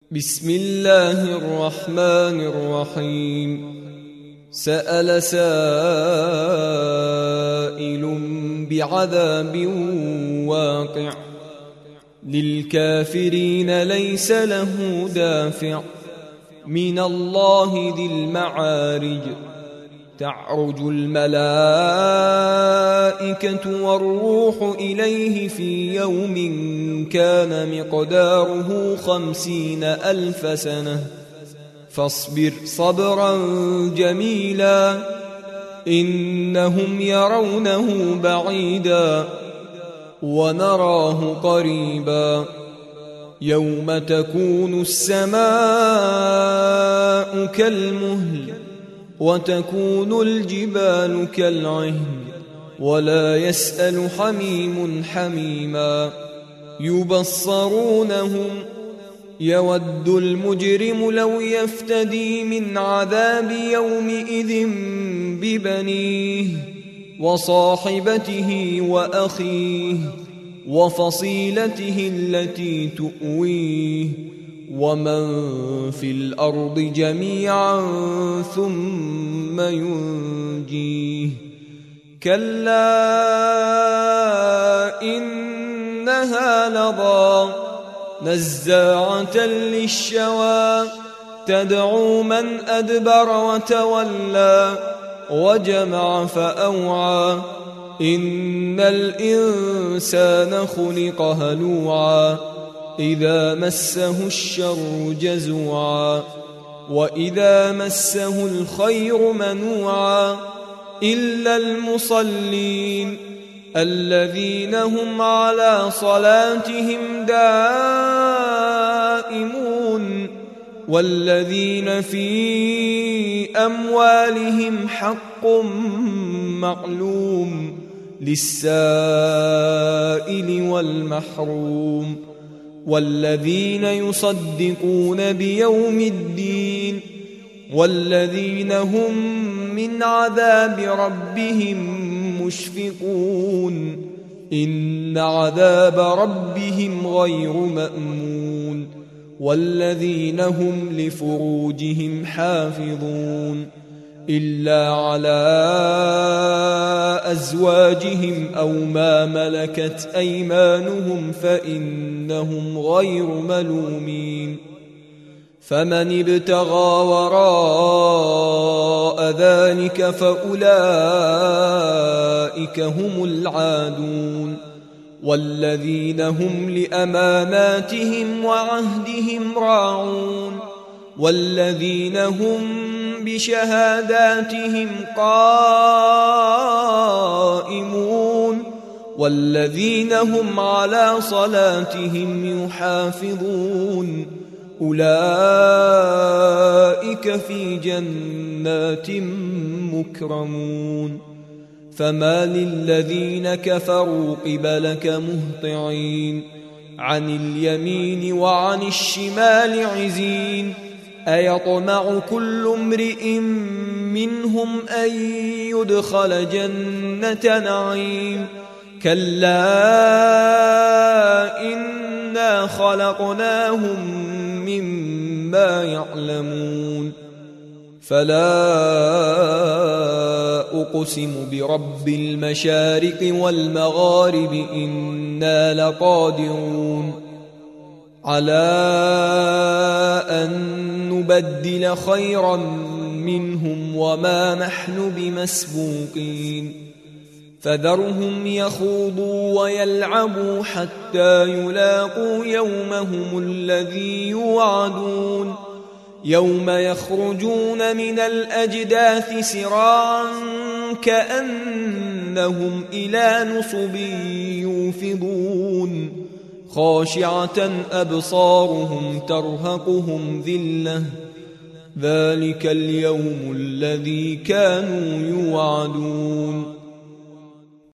بسم الله الرحمن الرحيم. سأل سائل بعذاب واقع للكافرين ليس له دافع من الله ذي المعارج. تعرج الملائكة والروح إليه في يوم كان مقداره 50,000 سنة فاصبر صبرا جميلا إنهم يرونه بعيدا ونراه قريبا. يوم تكون السماء كالمهل وتكون الجبال كالعهن ولا يسأل حميم حميما. يبصرونهم يود المجرم لو يفتدي من عذاب يومئذ ببنيه وصاحبته وأخيه وفصيلته التي تؤويه ومن في الأرض جميعا ثم ينجيه. كلا إنها لظى نزاعة للشوى تدعو من أدبر وتولى وجمع فأوعى. إن الإنسان خلق هلوعا إذا مسه الشر جزوعا وإذا مسه الخير منوعا إلا المصلين الذين هم على صلاتهم دائمون والذين في أموالهم حق معلوم للسائل والمحروم والذين يصدقون بيوم الدين والذين هم من عذاب ربهم مشفقون. إن عذاب ربهم غير مأمون والذين هم لفروجهم حافظون إلا على أزواجهم أو ما ملكت أيمانهم فإنهم غير ملومين. فمن ابتغى وراء ذلك فأولئك هم العادون والذين هم لأماناتهم وعهدهم راعون والذين هم بشهاداتهم قائمون والذين هم على صلاتهم يحافظون أولئك في جنات مكرمون. فما للذين كفروا قبلك مهطعين عن اليمين وعن الشمال عزين. أيطمع كل امرئ منهم أن يدخل جنة نعيم كلا إنا خلقناهم مما يعلمون. فلا أقسم برب المشارق والمغارب إنا لقادرون على أن نبدل خيرا منهم وما نحن بمسبوقين. فذرهم يخوضوا ويلعبوا حتى يلاقوا يومهم الذي يوعدون يوم يخرجون من الأجداث سراعا كأنهم إلى نصب يوفضون خاشعة أبصارهم ترهقهم ذلة ذلك اليوم الذي كانوا يوعدون.